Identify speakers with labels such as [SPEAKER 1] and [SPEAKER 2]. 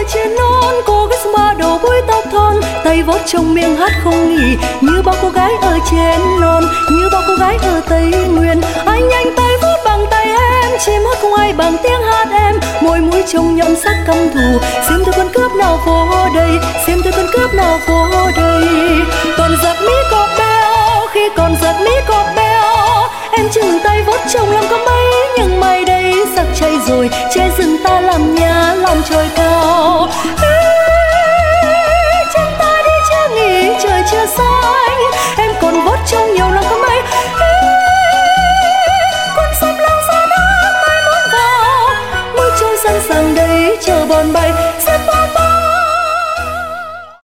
[SPEAKER 1] trên non, cô gái xinh ba đầu búi tóc thon, tay vót trong miệng hát không nghỉ. Như bao cô gái ở trên non, như bao cô gái ở Tây Nguyên, anh nhanh tay vuốt bằng tay em, chim hót không ai bằng tiếng hát em. Môi mũi trông nhọn sắc căm thù, xem tôi con cướp nào vô đây, xem tôi con cướp nào vô đây. Còn giật mí cọp beo, khi còn giật mí cọp beo, em chừng tay vót chồng làm có mấy, nhưng mai đây sắc cháy rồi, che rừng ta làm nhà làm trời cao.